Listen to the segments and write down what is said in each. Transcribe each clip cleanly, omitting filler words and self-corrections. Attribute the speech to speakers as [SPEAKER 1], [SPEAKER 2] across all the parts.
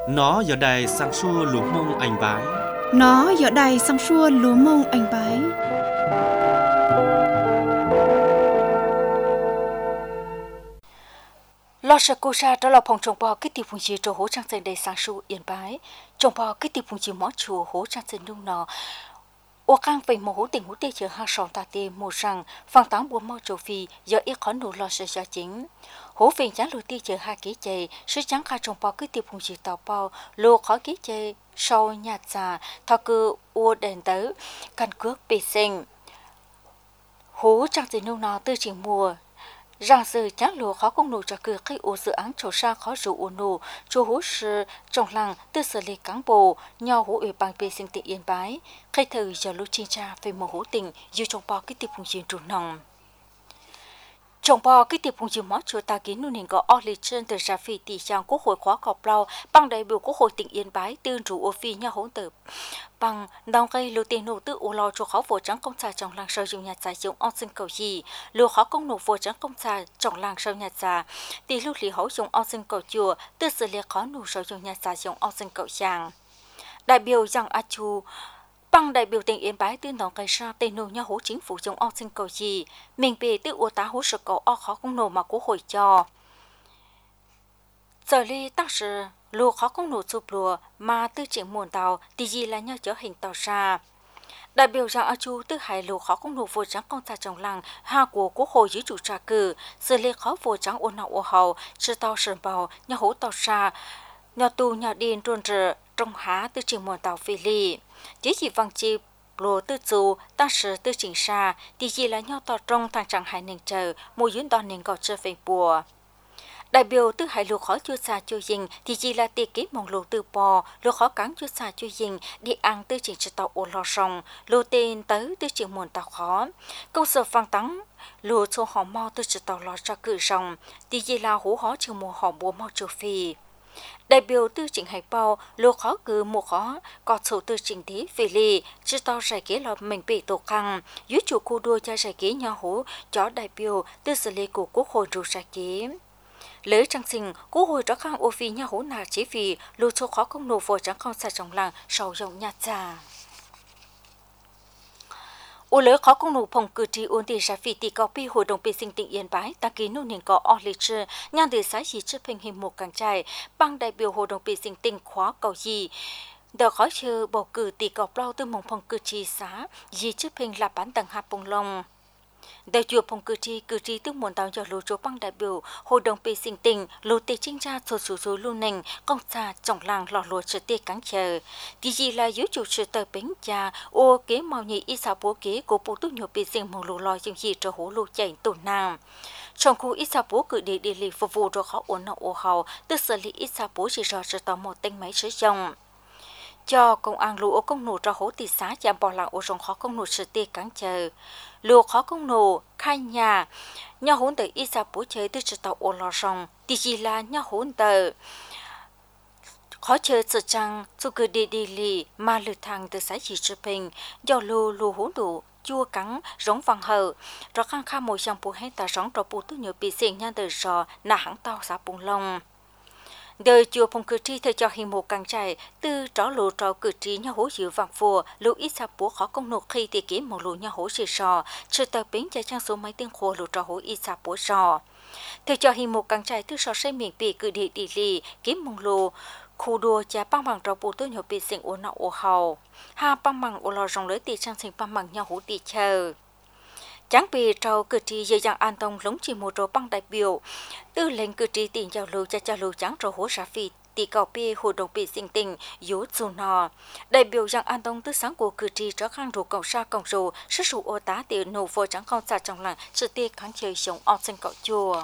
[SPEAKER 1] Nó giờ đây sang xua lúa mông anh bái.
[SPEAKER 2] Nó giờ đây sang xua lúa mông anh bái.
[SPEAKER 3] Lo sợ cô sa đó là phòng trồng bò cái tiệp phùng chi cho hỗ trang xây đầy sang xua yên bái. Trồng bò cái tiệp phùng chi mỏ chùa hỗ trang xây nung nọ. Ô cang về một hỗ tình hỗ tê chờ hai sòng ta tê một rằng phang táng bùa mò châu phi giờ ít khó nụ lo sợ cho chính. Hỗ phiền chán lùi tê chờ hai ký chê sứ trắng khai trồng bò cái tiệp phùng chi tàu bao lô khó ký chê sau nhạt già thọ cư ô đèn tớ căn cước bị sinh. Hỗ trang xây nung nọ tư chỉ mùa rằng sự chán lúa khó công nụ cho cứ khi ô dự án trổ sang khó rủ ô nụ cho hú sự trong làng tư xử lý cán bộ nhau hú ủy ban bê sinh tị yên bái khi thời giờ lưu chi tra về một hú tình dù trong bò cái tiệp phùng chiến trụ nòng trong bò cái tiệp phùng chiến mót chùa ta kiến nụ nền có o lì trên từ ra phi tỷ trang quốc hội khóa cọp lao bằng đại biểu quốc hội tỉnh yên bái tương rủ ô phi nhau hỗn tập bằng đong cây lưu tiền nụ tự ô lo cho khó phổ trắng công trà trong làng sâu dùng nhà trà dùng on sinh cầu gì lưu khó công nụ phổ trắng công trà trong làng sâu nhà trà tỷ lưu lý hậu dùng on sinh cầu chùa tự xử lý khó nụ sâu dùng nhà trà dùng on sinh cầu chàng đại biểu rằng a chu bằng đại biểu tỉnh yên bái tuyên đón cây sa tây nô nhau hỗ chính phủ dùng on sinh cầu gì mình về tự ô tá hỗ sự cầu o khó công nụ mà quốc hội cho giờ li tác sự lúa khó công nụ chụp lúa mà tư triển muôn tàu thì gì là nhau chở hình tàu xa đại biểu rằng a chu tư hải lúa khó công nụ vô trắng con ta trong làng hà của quốc hội dưới chủ trà cử xử lý khó vô trắng ôn nọ ô hậu sự tàu sơn bào nhau hỗ tàu xa nhau tu nhau điên trôn rờ trong há tư triển muôn tàu phi li chỉ vang chi lúa tư chu ta sử tư triển xa thì gì là nhau tàu trong thằng chẳng hải nền chờ mùi dưới đòn nền gọt trở về bùa đại biểu tư hải lúa khó chưa xa chưa dình thì chỉ là tiệc kế mong lúa từ bò lúa khó cắn chưa xa chưa dình đi ăn tư triển cho tàu ô lo sông lúa tên tới tư triển muôn tàu khó công sở phang tắng lúa cho họ mau tư triển tàu lo cho cử rồng thì chỉ là hú hó chưa mùa họ bùa mau châu phi đại biểu tư triển hải bao lúa khó cử một khó có số tư triển thế về lì chứ tao giải kế là mình bị tổ khăn dưới chủ khu đua cho giải kế nhau hú cho đại biểu tư xử lý của quốc hội rủ giải kế lễ trang sinh quốc hội đã khang ô phi nhà hỗn nà chỉ vì lưu số khó công nổ vô trắng không xa trong làng sau dòng nhà trà ô lễ khó công nổ phòng cử tri ôn tỷ ra phi tỷ cao pi hội đồng bê sinh tỉnh yên bái ta ký nô nền có o lịch sử nhan đề xã chỉ chấp hình hình một càng trai bằng đại biểu hội đồng bê sinh tỉnh khóa cầu gì đợt khó chờ bầu cử tỷ cao bao từ mong phòng cử tri xã gì chấp hình là bán tầng hạt bông long đại biểu phòng cử tri tức muốn tạo cho lô chỗ bằng đại biểu hội đồng bê sinh tỉnh lô tê chính ra số luôn nền công xa trong làng lò lúa sự tê cắn chờ thì gì là dưới chủ sự tờ bánh trà ô kế màu nhị ít sao bố kế của bộ tốt nhiều bê sinh mong lô lo trong gì cho hố lô chạy tổn nam trong khu ít sao bố cử địa lý phục vụ cho khó ổn nọ ô hào tức xử lý ít sao bố chỉ rõ sự tỏ một tên máy sử dụng cho công an lúa công nổ cho hố tỷ xã giảm bỏ lại ô rong khó công nổ sự tê cắn chờ lúa khó công nổ khai nhà nhau hỗn tới ít sao bố chơi từ sự tàu ô lò rong thì chỉ là nhau hỗn tới khó chơi sự trăng dù cứ đi lì mà lừa thằng từ xã chỉ chụp hình do lúa hỗn đủ chua cắn giống vàng hờ rồi khang kha mồi trong bùa hết ta giống rồi bùa tôi nhiều bị xịn nha từ sò nà hãng tàu xã bùng long đời chùa phòng cử tri thời cho hình một càng chạy từ tró lúa trò cử tri nhà hố dự vàng phùa lúa ít sa búa khó công nộp khi thì kiếm một lúa nhà hố xì sò chưa tờ bến chạy trang số máy tiếng khô lúa trò hố ít sa búa sò thời cho hình một càng chạy từ sò xây miệng bị cử địa đi lì kiếm một lúa khu đua cha băng bằng trò bùa tôi nhiều bị sinh ổn nọ ổ hầu ha băng bằng ổ lò rong lưới tì trang sinh băng bằng nhà hố tì chờ chẳng bị trâu cử tri dễ dàng an tâm lống chỉ một trâu băng đại biểu tư lệnh cử tri tiền giao lưu cha lưu chẳng trâu hố xã phi tỷ cầu pi hội đồng bị sinh tình yếu dù nò đại biểu rằng an tâm tư sáng của cử tri trở khang rủ cầu sa cầu rủ sức sụ ô tá tiền nổ vô chẳng không xa trong làng sự tiết kháng chơi sống on sinh cậu chùa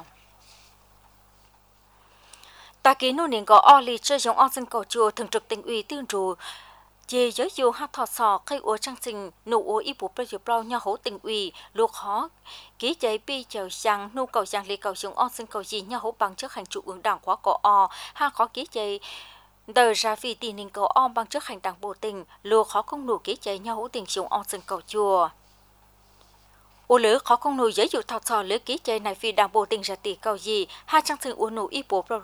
[SPEAKER 3] ta ký nô nền có o lì chơi giống on sinh cậu chùa thường trực tỉnh ủy tương rủ về giới dù hát thọ sò khi ô trang sinh nụ ô y bố bây giờ bao nhau hỗ tình ủy luộc khó ký chạy pi chờ sang nụ cầu sang lì cầu xuống on sinh cầu gì nhau hỗ bằng trước hành trụ ứng đảng khóa cỏ o ha khó ký chạy đời ra vì tình hình cầu on bằng trước hành đảng bộ tình luộc khó không nụ ký chạy nhau hỗ tình xuống on sinh cầu chùa ô lỡ khó không nụ giới dụ thọ sò lỡ ký chạy này vì đảng bộ tình ra tỷ cầu gì ha trang sinh ô nụ y bố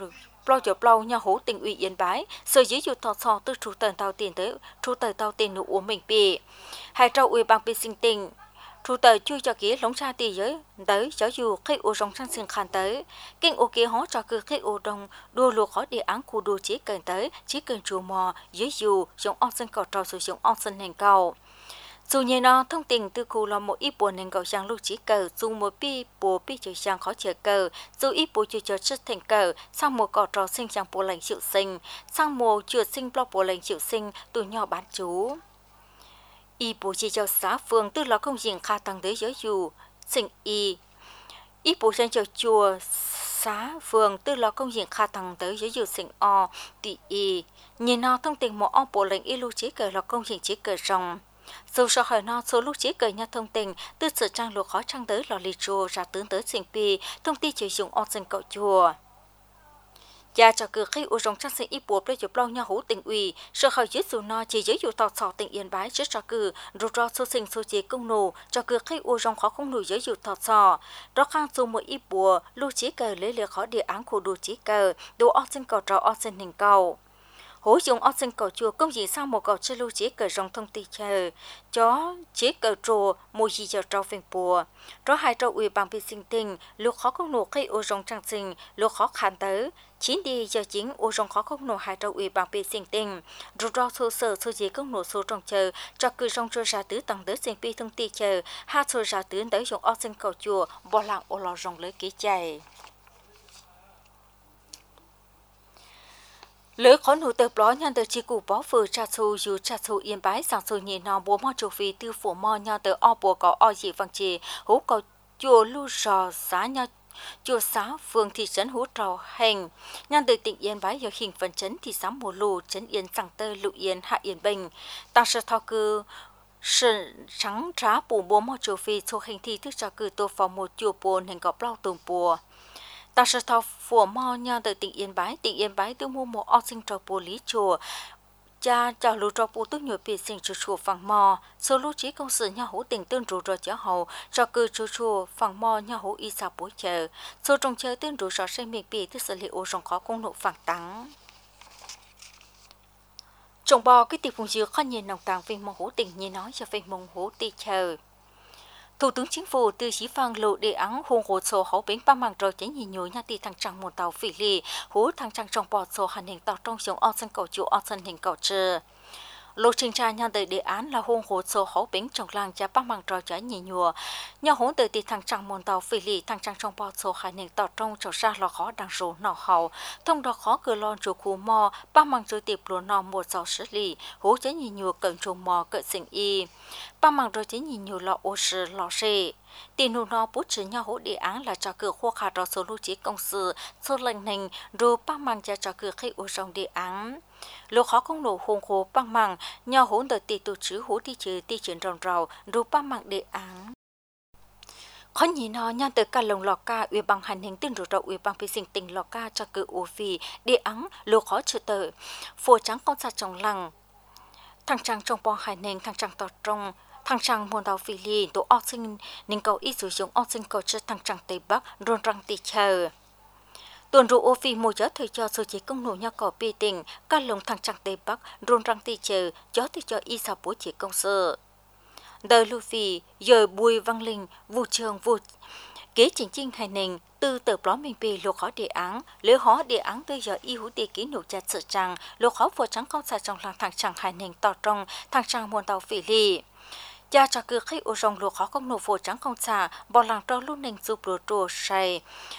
[SPEAKER 3] plau cho plau nhà hố tỉnh ủy Yên Bái sở dĩ dụ thọ sò từ chủ tờ tàu tiền tới chủ tờ tàu tiền nụ uống mình bì hai trâu ủy ban bì sinh tình chủ tờ chui cho kia lóng xa tì giới tới cho dù khi ô rong sang sinh khăn tới kinh ô kia hó cho cứ khi ô đông đua lùa khó địa án khu đua chỉ cần tới chỉ cần chùa mò dưới dù giống ong sinh cầu trò sử dụng ong sinh hình cầu dù như nó thông tin từ khu là một ít buồn nên cầu sang lúc chỉ cờ dù một bộ pi chơi sang khó chờ cờ dù ít bộ chơi chờ chất thành cờ sang một cỏ trò sinh sang bộ lành chịu sinh sang một chưa sinh lo bộ lành chịu sinh từ nhỏ bán chú y bộ chơi cho xã phường tức là công diện khá tăng tới giới dù sinh y bộ sang cho chùa xã phường tức là công diện khá tăng tới giới dù sinh o tỷ y nhìn nó thông tin một ông bộ lành y lưu chỉ cờ là công diện chỉ cờ rồng dù sau hỏi nó số lúc chỉ cởi nhà thông tin từ sự trang lục khó trang tới lò lì chùa ra tướng tới sinh pi thông tin chỉ dùng on sinh cậu chùa cha cho cứ khi u rong trang sinh ít buộc để chụp lâu nhà hữu tình ủy sau hỏi dưới dù nó chỉ dưới dù tọt sọ tình Yên Bái trước cho cứ rồi cho số sinh số chế công nô cho cứ khi u rong khó không nổi dưới dù tọt sọ đó khang dù một ít bùa lúc chỉ cởi lấy lệ khó địa án của đồ chỉ cởi đồ on sinh cậu trò on sinh hình cầu hỗ dùng ốc sinh cầu chùa công gì sang một cầu chơi lưu chế cờ rong thông tin chờ chó chế cờ trồ mùi gì chờ trâu phèn bùa đó hai trâu ủy ban bị sinh tình lúc khó công nổ khi ô rong trang sinh lúc khó khăn tới chín đi giờ chính ô rong khó công nổ hai trâu ủy ban bị sinh tình rồi do số sở số gì công nổ số trong chờ cho cứ rong cho ra tứ tầng tới sinh pi thông tin chờ hai số ra tứ tới dùng ốc sinh cầu chùa bỏ lặng ô lò rong lấy ký chạy lỡ khó nụ tập đó nhân từ chi cụ bó vừa trà xu Yên Bái sang xu nhị nò bố mò châu phi tiêu phủ mò nhân từ o bùa có o gì vang chì hú có chùa lưu rò xã nhau chùa xã phường thị trấn hú trò hành nhân từ tỉnh Yên Bái giờ hình phần trấn thị xã mùa lù trấn Yên sang tơ lụ Yên hạ Yên Bình tăng sở thọ cư sân trắng trá bù bố mò châu phi số hành thi thức cho cư tô phòng một chùa buồn hình có bao tùng bùa ta sẽ thao phù mò nhau từ tỉnh Yên Bái tôi mua một học sinh trò bồ lý chùa cha chào lưu trò bồ tôi nhiều biệt sinh chùa phẳng mò số lưu trí công sự nhau hữu tình tương rủ rồi chở hậu cho cư chùa phẳng mò nhau hữu y sa bối chờ số trong chơi tương rủ rõ xây miệng biệt thức xử lý ô rong khó công nộ phẳng tắng trồng bò cái tiệc phùng dừa khó nhìn nồng tàng viên mong hữu tình như nói cho viên mong hữu tì chờ Thủ tướng Chính phủ từ chỉ phang lộ đề án hôn hồ sổ hậu bến ba mảng rồi chính nhìn nhồi nhà ti thằng trăng một tàu phỉ lì hú thằng trăng trong bò sổ hành hình tàu trong giống on sân cầu chủ on sân hình cầu trừ lộ trình tra nhà từ đề án là hôn hồ sổ hậu bến trong làng cha ba mảng rồi chính nhìn nhồi nhà hôn từ ti thằng trăng một tàu phỉ lì thằng trăng trong bò sổ hành hình tàu trong trầu ra lò khó đang rủ nọ hậu thông đó khó cửa lon chủ khu mò ba mảng rồi tiệp lúa nọ một sáu xử lý hú chính nhìn nhồi cận trồng mò cận sinh y ba mảng rồi chính nhìn nhiều lọ ô sư lọ rê tiền nụ nó bút chữ nhau hỗ đề án là cho cửa khoa khả đó số lưu trí công sự số lệnh hình rồi ba mảng cho cửa khi ô rong đề án lúc khó không nổ hôn khô ba mảng nhau hỗn đợt tỷ tổ chữ hỗ đi trừ ti chuyển rồng rào rồi ba mảng đề án khó nhìn nó nhau từ cả lồng lò ca ủy bằng hành hình tin rủi ro ủy bằng phi sinh tình lò ca cho cửa ô phi đề án lúc khó chữ tờ phô trắng con sa trong lăng thằng trăng trong bò hải nền thằng trăng tọt trong thằng trăng muôn tàu phi lì tổ ốc sinh nên cầu ít sử dụng ốc sinh cầu cho thằng trăng tây bắc rôn răng tì chờ tuần rủ ô phi mua gió thời cho số chế công nổ nhau cỏ bì tỉnh các lồng thằng trăng tây bắc rôn răng tì chờ gió thì cho y sao bố chế công sự đời lưu phi giờ bùi văn linh vụ trường vụ kế chính hải nền từ tờ blog mình bị lô khó đề án lễ khó đề án tới giờ y hữu đề ký nổ chặt sự trăng lô khó phổ trắng con sa trong làng thằng trăng hải nền tỏ trong thằng trăng muôn tàu phỉ lì cha cho cứ khi ô rong lô khó công nổ phổ trắng con sa bỏ làng trâu luôn nền giúp lô trô say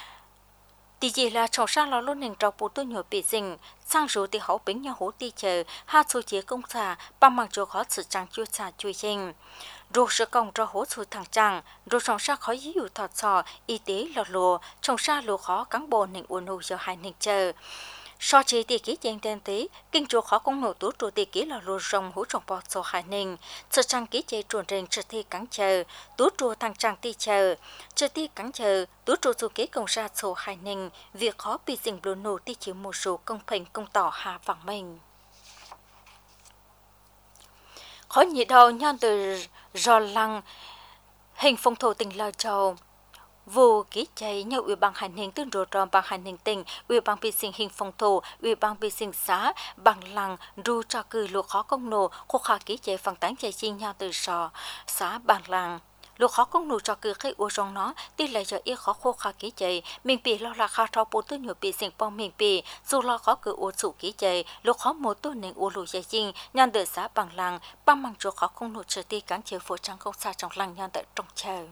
[SPEAKER 3] tí gì là trồng sang lò luôn nền trâu bù tôi nhồi bị dình sang rủ thì hậu bính nhau hố ti chờ hai số chế công sa ba mang chỗ khó sự trăng chưa xa chui dình rồi sự công cho hỗ trợ thằng trăng rồi trồng sa khó dữ thọt sò y tế lọt lùa trồng sa lùa khó cán bộ nền uốn hù cho hai nền chờ so chế tỷ ký trên tên tế kinh chỗ khó công nổ tú trụ tỷ ký là lùa rồng hỗ trồng bọt sò hai nền sự trăng ký chế chuẩn rèn trực thi cắn chờ tú trụ thằng trăng ti chờ trực thi cắn chờ tú trụ số kế công ra sò hai nền việc khó bị dình lùa nổ ti chỉ một số công phình công tỏ hà vắng mình khó nhị đầu nhân từ rò lăng hình phong thổ tình lời trầu Vụ ký chạy nhau Ủy ban hành hình tương đối tròn bằng hành hình tỉnh, Ủy ban bị sinh hình phòng thổ, Ủy ban bị sinh xã, bằng lăng, ru cho cử lục khó công nổ, khô khá ký chạy phẳng tán chạy chi nhau từ sò, xã bằng lăng. Lục khó công nổ cho cử cái ua trong nó, tỷ lệ cho ít khó khô khá ký chạy, mình bị lo là khá trao bố tư nhiều bị sinh bong mình bị, dù lo khó cử ua chủ ký chạy, lục khó một tư nền ua lù chạy chinh, nhăn từ xã bằng lăng, bằng măng chỗ khó công nổ trở ti cán chiều phố trắng không xa trong lăng nhăn tại trong chờ.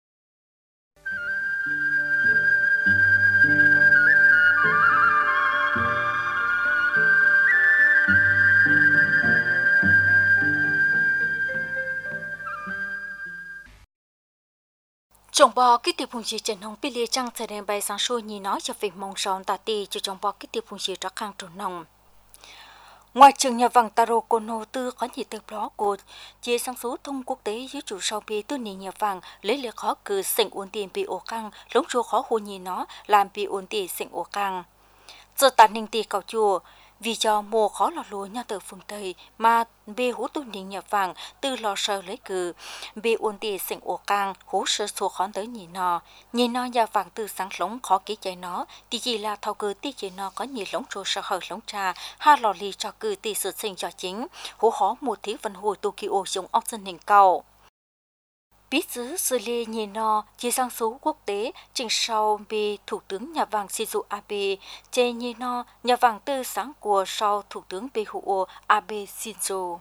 [SPEAKER 3] Trong bò cái tiệp phun xì trần hồng bị liệt trăng thời điểm bay sáng sôi nhìn nói cho việc mong son tà tì cho trong bò cái tiệp phun xì trắc khang trồn nồng. Ngoài trường nhà vàng Taro Kono tư có nhiều từ đó của chia sang số thông quốc tế dưới chủ sau bị tư nền nhà vàng lấy lệ khó cử sỉnh ổn tiền bị ổ căng lống chùa khó hồ nhìn nó làm bị ổn tiền sỉnh ổ căng. Giờ tàn ninh tì cầu chùa vì cho mùa khó lọt lúa nhà từ phương Tây mà bê hú tu nền nhà vàng từ lò sơ lấy cử bê ổn tiền sỉnh ổ căng hú sơ số khó tới nhìn nó nhà vàng từ sáng lống khó ký chạy nó thì chỉ là thao cử tí chỉ nó có nhiều lống trôi sơ hở lống trà ha lò lì cho cử tỷ sự sinh cho chính hú khó một thí văn hồi Tokyo dùng ốc dân hình cầu. Biết giữ xử lý nhìn nó chỉ sang số quốc tế trình sau bị Thủ tướng nhà vàng Shinzo Abe trên nhìn nó nhà vàng tư sáng của sau Thủ tướng Behuo Abe Shinzo.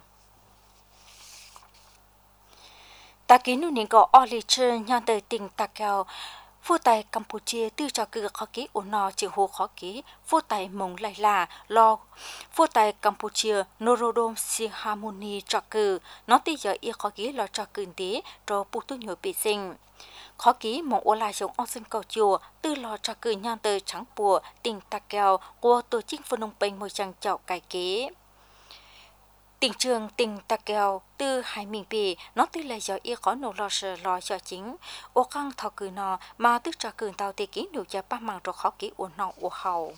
[SPEAKER 3] Ta ký nụ nền có Oliver nhàn tới tỉnh Takao Phu tại Campuchia tư cho cử khó ký ổn nọ chịu hồ khó ký, phu tại mông lại là lo, phu tại Campuchia Norodom Sihamoni cho cử, nó tư giờ y khó ký lo cho cử tế, rồi bù tu nhồi bị sinh. Khó ký mong ô lại giống ông sinh cầu chùa, tư lo cho cử nhan tới trắng bùa, tỉnh Takao của tổ chức Phnom Penh môi trường chậu cải kế. Tỉnh trường tỉnh Takeo từ hai miền bì nó tư là do y có nỗ lo sợ lo cho chính ô khăn thọ cử nó mà tức cho cử tàu tì ký nụ cho ba mạng rồi khó ký ổn nọ ổ hậu.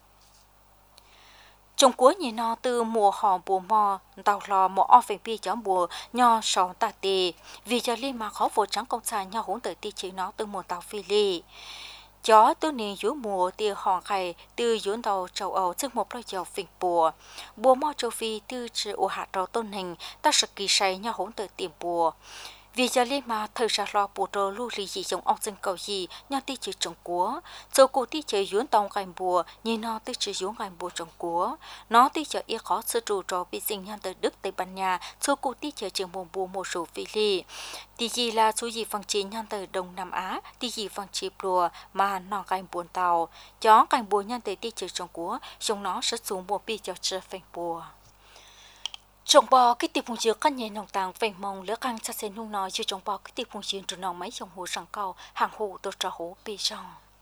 [SPEAKER 3] Trong cuối nhìn nó từ mùa họ bùa mò tàu lò mùa o phèn bì cho bùa nho sòng tà tì vì cho liên mà khó vô trắng công xài nhau hỗn tới tì chỉ nó từ mùa tàu phi ly. Chó từ nền dưới mùa từ hòn khai từ dưới tàu châu Âu trước một loại dầu phình bùa mò châu Phi từ chữ ổ hạt rau tôn hình ta sẽ kỳ say nhau hỗn tới tiền bùa vì giờ lên mà thời gian lo bùa trâu lưu lì gì trong ông dân cầu gì nhau tí chữ trồng cúa châu cô tí chữ dưới tàu gành bùa như nó tí chữ dưới gành bùa trồng cúa nó tí chữ y khó sư trụ trò bị sinh nhau tới Đức Tây Ban Nha châu cô tí chữ trường mùa bùa một số phi ly tí gì là số gì phăng chế nhau tới Đông Nam Á tí gì phăng chế bùa mà nó gành buồn tàu chó gành bùa nhau tới tí chữ trồng cúa trong nó sẽ xuống một pi cho chữ phèn bùa. Trong bò cái tiệp phun chứa căn nhà nông tàng phèn mông lỡ căng sát sen nung nói cho trong bò cái tiệp phun chứa từ nòng máy trong hồ sằng cầu hàng hồ từ trà hồ bê trong.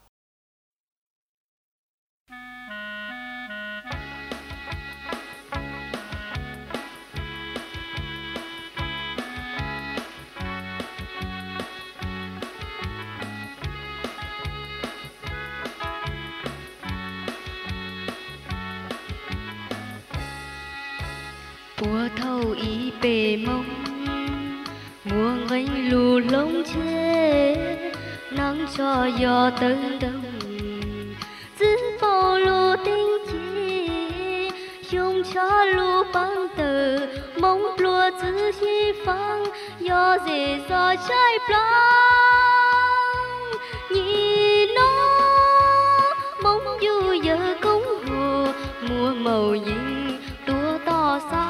[SPEAKER 4] Bùa thâu ý bề mông mùa gánh lù lông chê nắng cho gió tưng đông giữ bao lù tinh chi dùng cho lù băng tờ mong lùa giữ chi phăng gió dễ gió trái plong nhìn nó mong du giờ công hồ mùa màu nhìn đua to xa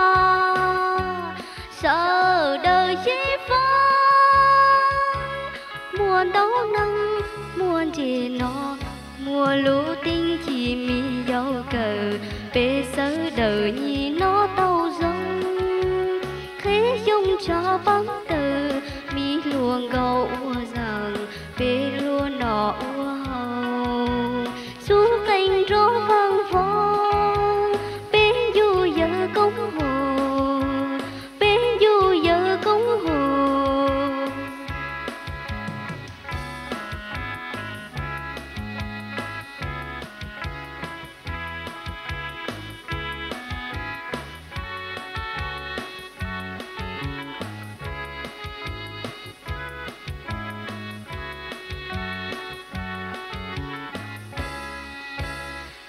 [SPEAKER 4] sợ đời chi phăng muôn đấu năng muôn chỉ nó mùa lũ tinh chỉ mi dấu cờ bê sớ đời nhì nó tàu rông khế dung cho bóng tờ mi luồng gầu ua rằng bê lua nọ ua hầu su cành rô vang vong bê du giờ công hồ bê du giờ công hồ.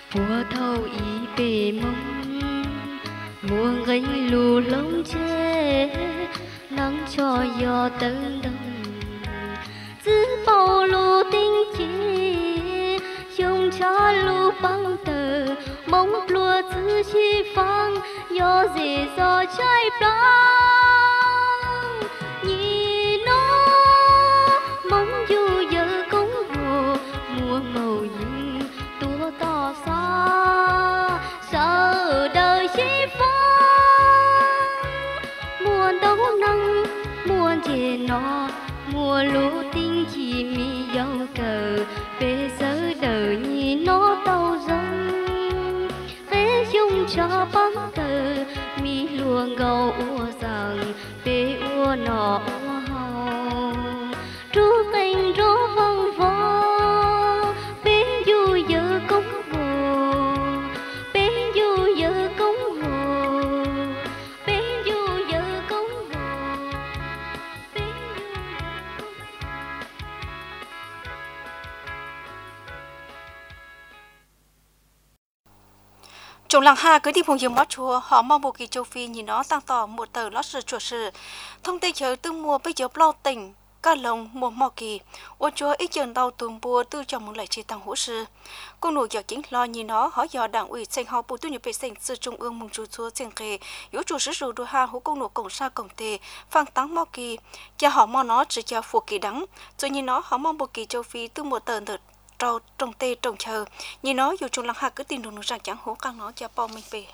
[SPEAKER 4] Bùa thâu ý bề mông muôn gánh lù lông chê nắng cho gió tấn đông giữ bao lù tinh chế dùng cho lù băng tờ mong lùa giữ chi phang gió dễ gió trái băng nhìn nó mong dù giờ cũng hồ mùa màu nhìn tua to xa sợ đời chi muôn đấu năng muôn chê nó mùa lũ tinh chỉ mi dấu cờ về giờ đời nhìn nó tàu dâng về dùng cho băng tờ mi luồng gầu ua rằng về ua nọ ua hầu rú tình rú vòng vòng bên dù giờ cũng hồ bên dù giờ cũng hồ bên dù giờ cũng hồ bên dù
[SPEAKER 2] Trong làng Hà cứ đi vùng dòng mót chùa họ mong bộ kỳ châu Phi nhìn nó tăng tỏ một tờ lót sự chùa sự thông tê chờ tương mua bây giờ lo tỉnh cả lồng một mò kỳ ô chúa ít chừng đau tuồng bùa tư cho một lại chi tăng hỗ sự công nổi giờ chính lo nhìn nó hỏi giờ đảng ủy sinh họ bộ tư nhập vệ sinh sự trung ương mong chú chúa tiền kề yếu chủ sử dụng đồ hà hữu công nổi cổng sa cổng tề phang tăng mò kỳ cha họ mò nó chỉ cha phục kỳ đắng rồi nhìn nó họ mong bộ kỳ châu Phi tư một tờ đợt trâu trồng tê trồng chờ nhìn nó dù trong làng Hà cứ tin đồn rằng chẳng hố căng nó cho bao mình về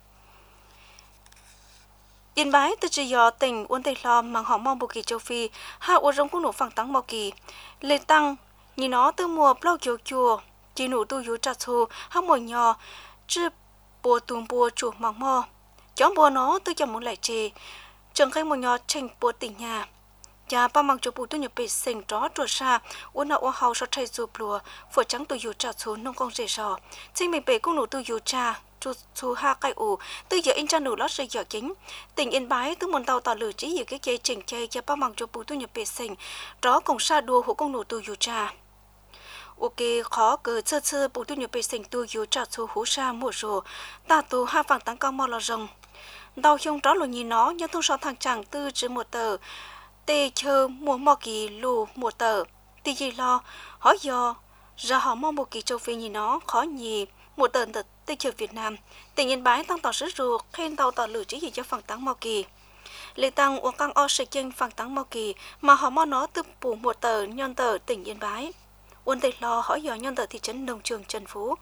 [SPEAKER 2] Yên Bái từ chỉ do tỉnh Uông Tây Lo mang họ mong bộ kỳ châu Phi hạ ô rong cũng nổ phẳng tăng mò kỳ lê tăng nhìn nó từ mùa bao chiều chùa chỉ nổ tu yếu trà thù hạ mồi nhỏ chứ bùa tuồng bùa chùa măng mò chóng bùa nó từ chồng muốn lại chê chẳng khai mồi nhỏ tranh bùa tỉnh nhà nhà ba mang cho bùa tu nhập bể sinh đó trùa xa uốn nọ hào so thay rùa lùa phở trắng tu yếu trà thù nông con rể sò chính mình bể cũng nổ tu yếu trà chú ha cai ủ từ giờ in cha nụ lót rơi giờ chính tỉnh Yên Bái từ môn tàu tàu lử chỉ giờ cái chơi chỉnh chơi cho ba mang cho bù tu nhập bể sinh đó cùng sa đua hộ công nụ tu yu cha ok khó cờ sơ sơ bù tu nhập bể sinh tu yu cha chú hú sa mùa rùa ta tu ha phẳng tăng cao mò lò rồng đau không đó là nhìn nó nhớ thông số thằng chàng tư chỉ một tờ tê chờ mùa mò kỳ lù một tờ tì gì lo hỏi giờ ra họ mong một kỳ châu Phi nhìn nó khó nhì một tờ tê chờ Việt Nam tỉnh Yên Bái tăng tỏ sứ ruột khen tàu tỏ lử chỉ gì cho phẳng tăng mò kỳ lê tăng uống căng o sợi chân phẳng tăng mò kỳ mà họ mò nó từ bù một tờ nhân tờ tỉnh Yên Bái Uông Tây Lo hỏi giờ nhân tờ thị trấn Nông Trường Trần Phú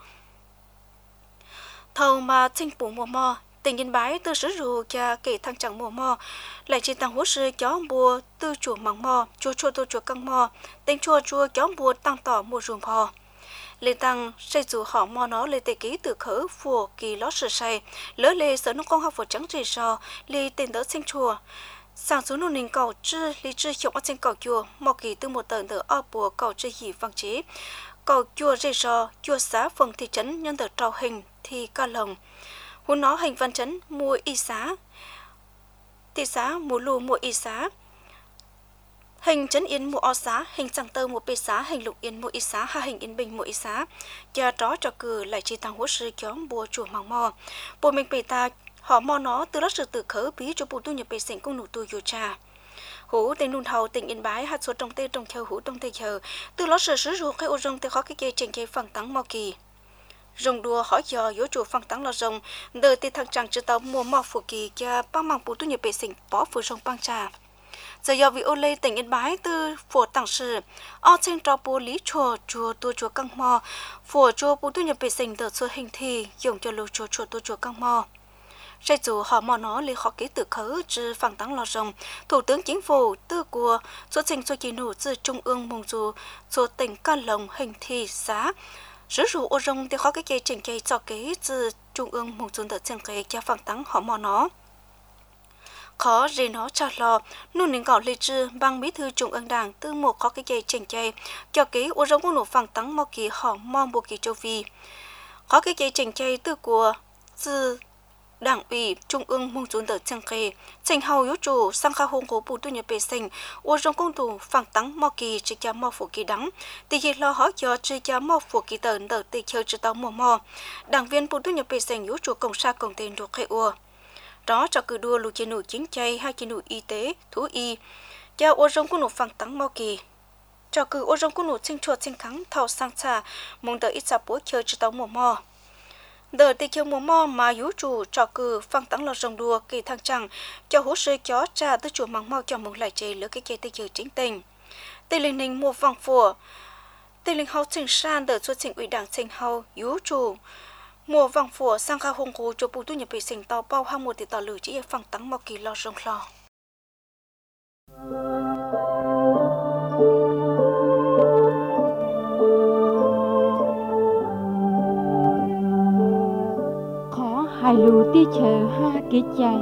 [SPEAKER 2] thầu mà sinh bù mùa mò tỉnh Yên Bái từ sứ ruột cha kể thăng chẳng mùa mò lại chỉ tăng hỗ sư chó bùa từ chùa măng mò chùa tu chùa căng mò tỉnh chùa chó bùa tăng tỏ mùa ruộng mò lê tăng xây dù họ mò nó lê tê ký từ khởi phù kỳ lót sửa say lỡ lê sở nông công học phổ trắng rì sò lê tên đỡ sinh chùa sang xuống nông ninh cầu chư lê chư hiệu sinh cầu chùa mò kỳ từ một tờ đỡ ở bùa cầu chư hỉ văn chế cầu chùa rì sò chùa xã phường thị trấn nhân tờ trao hình thì ca lồng hôn nó hình văn trấn mua y xá thị xã mua lù mua y xá hình trấn Yên mua o xá hình Giang Tơ mua bê xá hình Lục Yên mua y xá hai hình Yên Bình mua y xá cha đó cho cử lại chi tăng hỗ sư nhóm bùa chùa măng mò bùa mình bê ta họ mò nó từ lót sự tự khởi bí cho bùa tu nhập bê sinh công nụ tu yu cha hú tên nôn hầu tỉnh Yên Bái hạt số trong tê trong chờ hú trong tê chờ từ lót sự sử dụng cái ô rong tê khó cái cây trên cây phẳng tăng mò kỳ rồng đùa hỏi giờ yếu chủ phẳng tăng là rồng đời tê thằng chàng chưa tàu mua mò phù kỳ cha băng mang bùa tu nhập bê sinh bỏ phù rong băng trà giờ do vị ô lê tỉnh Yên Bái từ phổ tặng sự ở trên trò bố lý chùa chùa căng mò phổ chùa bố tu nhập bể sinh đợt số hình thì dùng cho lô chùa căng mò sai dù họ mò nó lấy khó ký tự khởi chứ phẳng tăng lò rồng thủ tướng chính phủ tư của số sinh số chỉ nổ từ trung ương mông dù số tỉnh ca lồng hình thì giá sử dụng ô rồng thì khó cái cây trình cây cho ký từ trung ương mông dù đợt trên cây cho phẳng tăng họ mò nó khó gì nó trả lò nôn nín gạo lê trư bang bí thư trung ương đảng từ một khó cái dây chỉnh chay cho ký ô rong của nổ phẳng tăng mò kỳ họ mong bộ kỳ châu Phi khó cái dây chỉnh chay từ của từ Đảng ủy Trung ương mong chuẩn đỡ chân kề, trình hầu yếu chủ sang khai hôn của bộ tu nhập bề sinh, ô trong công tù phẳng tăng mò kỳ chỉ cho mò phủ kỳ đắng, thì hiện lo hỏi cho chỉ cho mò phủ kỳ tờn đỡ tì chơi chỉ tàu mò. Đảng viên bộ tu nhập bề sinh yếu chủ công sa công tên được khai ua. Đó cho cử đua lù chế nụ chính chay hay chế nụ y tế, thú y, cho ô trong công tù phẳng tăng mò kỳ. Cho cử ô trong công tù sinh chuột sinh kháng thao sang trà, mong đỡ ít sạp bố chơi chỉ tàu mò. Đợt tì chiều mùa mò mà yếu chủ trò cử phăng tăng lọt rồng đùa kỳ thăng chẳng cho hỗ sư chó trà tư chủ măng mau cho mong lại chế lỡ cái chế tì chiều chính tình. Tì linh ninh mùa vòng phùa, tì linh hậu trình san đợt xuất trình ủy đảng trình hậu yếu chủ. Mùa vòng phùa sang khá hông khô cho bù tu nhập bị sinh tàu bao hai mùa tì tàu lử chỉ phăng tăng mò kỳ lọt rồng lò.
[SPEAKER 5] Hai lù tí chờ ha kỹ chạy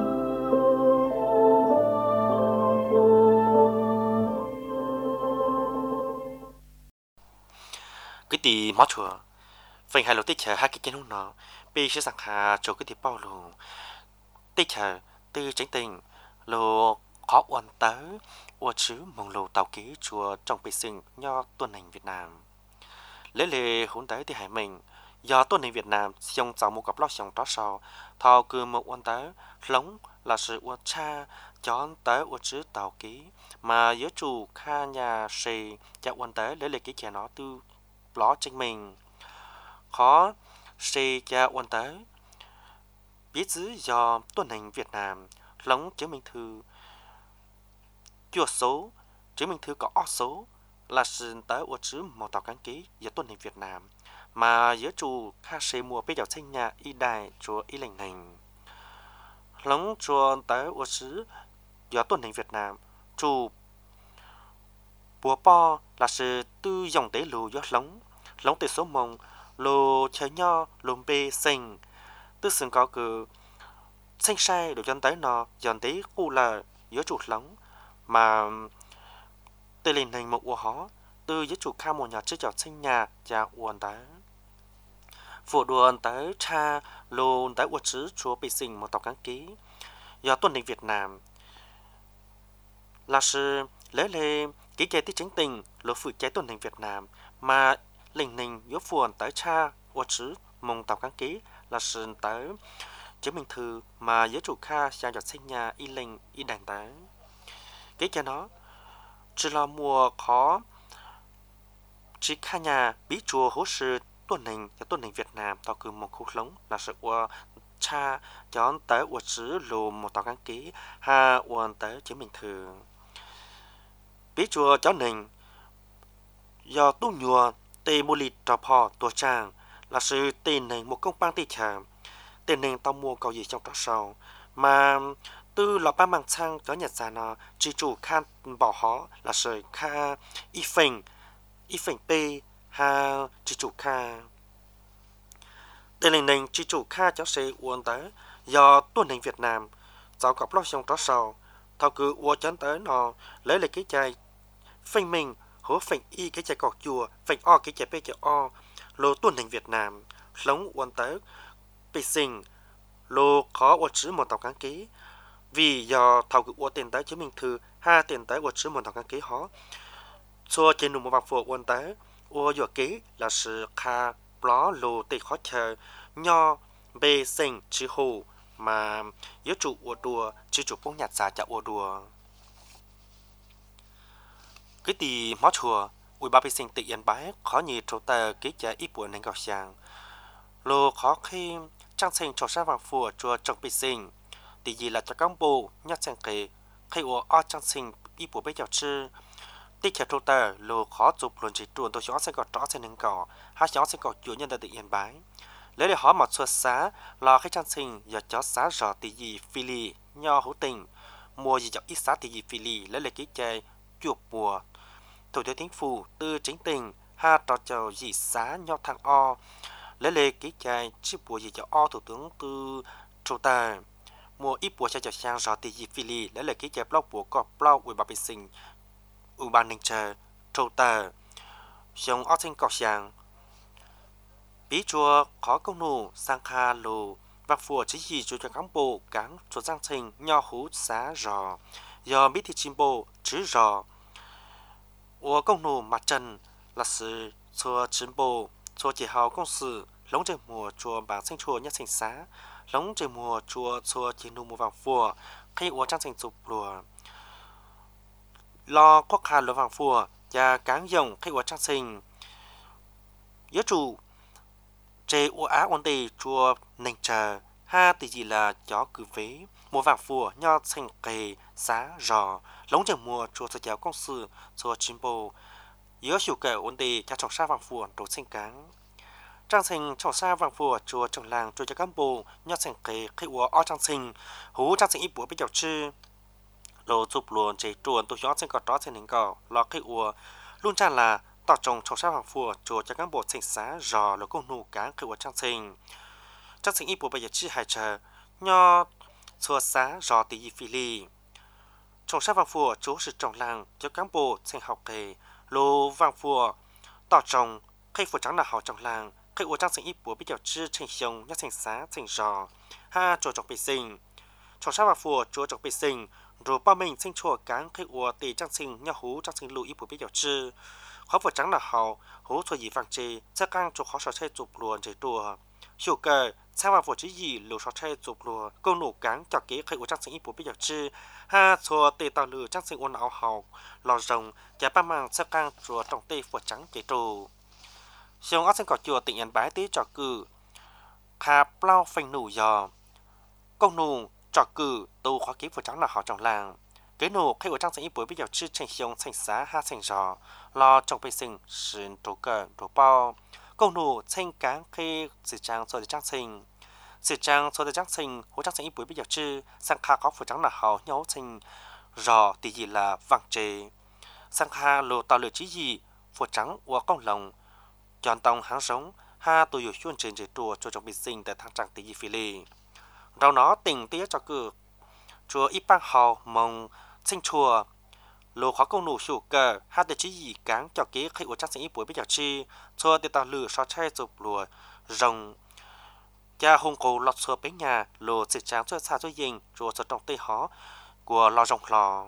[SPEAKER 1] cái tì mót chùa phần hai lô tí chờ hai cái chân nó bị sẽ sẵn hà chỗ cái tì bao lù tí chờ tư chính tình lô khó quan tới ô chứ mong lô tàu ký chùa trong bị sinh nho tuần hành Việt Nam lấy lệ hôn tới thì hải mình do tuần hành Việt Nam dùng tạo một cặp lót dòng đó sau thao cứ một quan tới lống là sự quan cha chọn tới ô chứ tàu ký mà giới chủ kha nhà xì chạy quan tới lấy lệ ký trẻ nó tư ló trên mình khó xì cha quan tới biết giữ do tuần hành Việt Nam lống chứng minh thư chùa số chứng minh thư có số là sự tới ô chứ một tàu cán ký do tuần hành Việt Nam mà giới chủ kha xì mùa bây giờ sinh nhà y đài chùa y lành hành lống chùa tới ô chứ do tuần hành Việt Nam chủ bùa po là sự tư dòng tế lù do lống tế số mông lô chơi nho lùm bê sinh tư sừng có cử sinh sai được dân tới nó dần tế khu là giới chủ lống mà tê lên hành một ua hó tư giới chủ kha một nhà trước chào sinh nhà cha uốn tới phụ đuôn tới cha lùn tới ua chứ chúa bị sinh một tàu cán ký do tuần hành Việt Nam là sự lấy lệ ký chế tí chính tình lô phụ chế tuần hành Việt Nam mà linh ninh yếu phuồn tới cha ua chứ mong tàu cán ký là sự tới chứng minh thư mà giới chủ kha sang cho sinh nhà y linh y đàn tới cái cho nó chỉ là mùa khó chỉ kha nhà bí chùa hỗ sự tuần hành Việt Nam tàu cứ một khu lống là sự ua cha chọn tới ua chứ lù một tàu cán ký ha uốn tới chứng minh thư bí chùa chó nình do tu nhùa tê mô lì trò phò tua trang là sự tên nình một công bang tì chàng tên nình tao mua cầu gì trong đó sau mà tư lọ ba mang sang có nhật giả nó chỉ chủ khan bỏ hó là sự kha y phình p ha chỉ chủ kha tên nình chỉ chủ kha cháu sẽ uốn tới do tuần hành Việt Nam cháu cặp lót trong đó sau thao cứ uốn chấn tới nó lấy lại cái chai phình mình hố phình y cái chai cọt chùa phình o cái chai p chai o lô tuần hành Việt Nam lống uốn tới bị sinh lô khó uốn chữ một tàu cán ký vì do thầu cứ uốn tiền tới chứng minh thư ha tiền tới uốn chữ một tàu cán ký hó xua trên đường một vòng phổ uốn tới uốn dọa ký là sự kha ló lô tì khó chờ nho bê sinh chữ hồ mà yếu chủ uốn đùa chữ chủ bông nhạt giả chạ uốn đùa cái tì mót chùa ui ba bê sinh tự yên bái khó nhị trâu tờ ký trả ít buồn nên gạo sàng lô khó khi trang sinh cho sang vàng phùa chùa trong bê sinh tì gì là cho các bộ nhát sang kề khi uốn o trang sinh ít buồn bê gạo chư tích chặt trâu tờ lô khó chụp luôn chỉ truồn tôi chó sẽ gọt tró sẽ nâng cỏ hai chó sẽ gọt chuột nhân tự yên bái lấy để họ một xuất xá lo khách trang sinh giờ chó xá rõ tì gì phi lì nho hữu tình mua gì chọc ít xá tì gì phi lì lấy lấy ký chơi chuột mùa thủ tướng chính phủ tư chính tình ha trò chầu gì xá nho thằng o lấy lấy ký chơi chiếc bùa gì cho o thủ tướng tư trâu tờ mua ít bùa cho sang rõ tì gì phi lì lấy lấy ký chơi blog bùa cọp blog ủy ban vệ sinh ủy ban ninh chờ trâu tờ giống ở trên cỏ sàng bí chùa khó công nụ sang kha lù và phù chỉ gì cho cán bộ cán cho giang trình nho hú xá rò do bí thị chim bộ chứ rò của công nô mặt trần là sự cho chim bộ cho chỉ hào công sự lóng trời mùa chùa bảng sinh chùa nhất sinh xá lóng trời mùa chùa chùa chỉ nô mùa vàng phù khi của trang trình chụp lùa lo quốc hà lùa vàng phù và cán dòng khi của trang trình yếu chủ chế u á ổn định chùa nền chờ ha thì gì là chó cứ vế mùa vàng phù nho xanh kề xá rò lóng trời mùa chùa cho giáo công sự chùa chim bồ yếu chủ kẻ ổn định cho trồng sa vàng phù đồ sinh cán trang sinh trồng sa vàng phù chùa trồng làng chùa cho cán bộ nho xanh kề khi của o trang sinh hú trang sinh ít bữa bây giờ chứ lô chụp luôn chế chuồn tôi gió sinh cọt đó sinh hình cỏ lo khi của luôn chăn là tỏ trồng sa vàng phù chùa cho cán bộ sinh xá rò là công nụ cán khi của trang sinh ít bữa bây giờ chứ hai chờ nho xua xá rò tí phi ly trồng sa vàng phù chỗ sự trồng làng cho cán bộ sinh học kề lô vàng phù tỏ trồng khi phù trắng là họ trồng làng khi của trang sinh ít bữa bây giờ chứ trình xong nhất sinh xá sinh rò ha chỗ trồng bì sinh trồng sa vàng phù chỗ trồng bì sinh rồi bao mình sinh chùa cán khi của tỷ trang sinh nhau hú trang sinh lùi ít bữa bây giờ chứ khó phù trắng là họ hú cho gì vàng chê sẽ căng chỗ khó sở chơi chụp luôn chơi đùa chủ cơ sang vào phổ chỉ gì lù sở chơi chụp luôn câu nổ cán cho kế khi của trang sinh ít bữa bây giờ chứ ha cho tê tàu lừa trang sinh ôn áo hậu lò rồng giá ba mang sẽ căng chùa trồng tê phổ trắng chơi đùa xong ác sinh cỏ chùa tỉnh Yên Bái tí trò cử khá plau phanh nụ giò công nụ trò cử tu khó ký phổ trắng là họ trong làng cái nụ khi của trang sinh ít bữa bây giờ chứ tranh xong thành xá ha thành giò lo trong bê sinh sườn trổ cờ trổ bao công nụ tranh cán khi sự trang so với trang sinh sự trang so với trang sinh hỗ trang sinh ít bữa bây giờ chứ sang kha có phổ trắng là họ nhau thành rò thì gì là vàng trề sang kha lô tàu lửa chỉ gì phổ trắng của công lòng chọn tông háng sống ha tôiอยู่ช่วงเชิญเจตัวcho trong bê sinh tại thang trang tí gì phi lì rau nó tình tía cho cử chùa ít bang hào mong sinh chùa lô khó công nụ chủ cờ hai để chỉ gì cán cho kế khi của trang sinh ít buổi bây giờ chi cho để tạo lửa so che chụp lùa rồng cha hùng cổ lọt xua bé nhà lô sự tráng cho xa cho dình chùa cho trong tây hó của lò rồng lò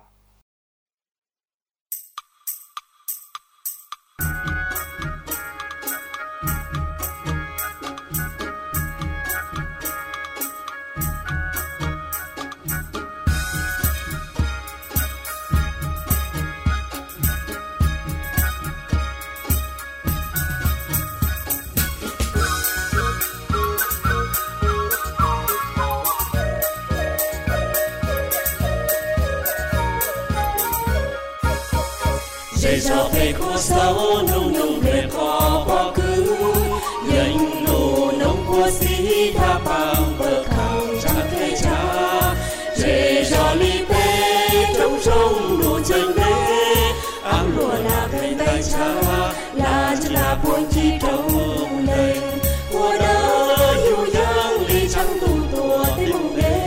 [SPEAKER 6] để cho thầy cô sao nung nung về khó quá cứ nhanh nụ nông của sĩ tha bằng bờ khang cha thầy cha để cho ly bê trong sông nụ chân bê ăn lúa là bên tay cha là chỉ là buồn chi trong lên của đỡ yêu giang ly trắng tu tua tới mùng bê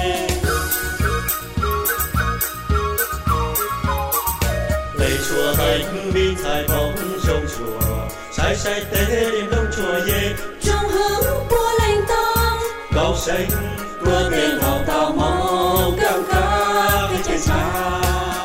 [SPEAKER 6] chùa hành đi thái bóng trong chùa trái trái tế đêm đông chùa ye trong hướng của lành tông cầu xanh của tên hậu tàu mong cam ca cái trái xa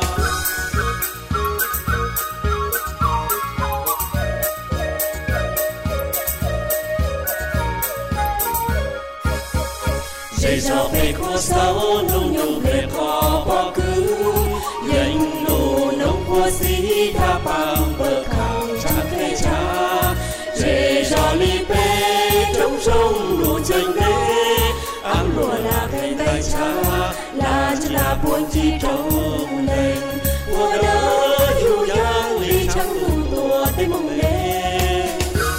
[SPEAKER 6] dây cho về cô sao nung nung về khó quá cứ nhanh nụ nông của sĩ tha bằng bờ khang cha thầy cha để cho ly bê trong sông nụ chân bê ăn lúa là bên tay cha là chỉ là buồn chi trong lên của đỡ yêu giang ly trắng lung tua tới mong lên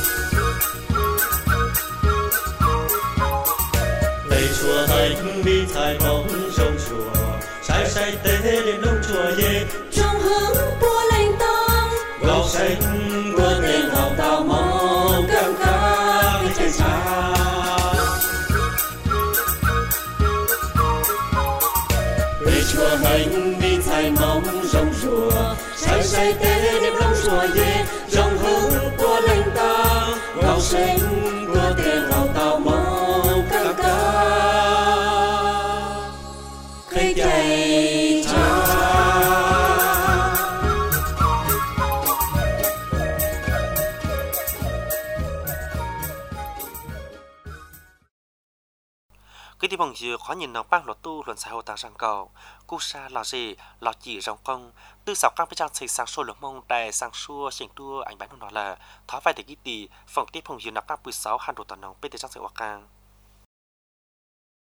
[SPEAKER 6] thầy chùa hành đi thái bóng trong chùa trái trái tế đêm đông chùa ye trong hướng của lành tông góc xanh của tên hậu tàu mong cam ca cái trái xa về chùa hành đi thái mong trong chùa trái trái tế đêm đông chùa ye trong hướng của lành tông góc xanh của tên hậu tàu mong cam ca
[SPEAKER 1] cái thì bằng dự khó nhìn nó bang lọt tu luận xã hội tăng sang cầu cú sa lò gì lò chỉ rong công từ sáu cam trang xây sang xô lục mông đại sang xua xịn tua ảnh bán nó là tháo vai để cái tỷ phòng tiếp bằng dự nạp các bữa sáu hàn đồ toàn nòng bên trang xây hoa càng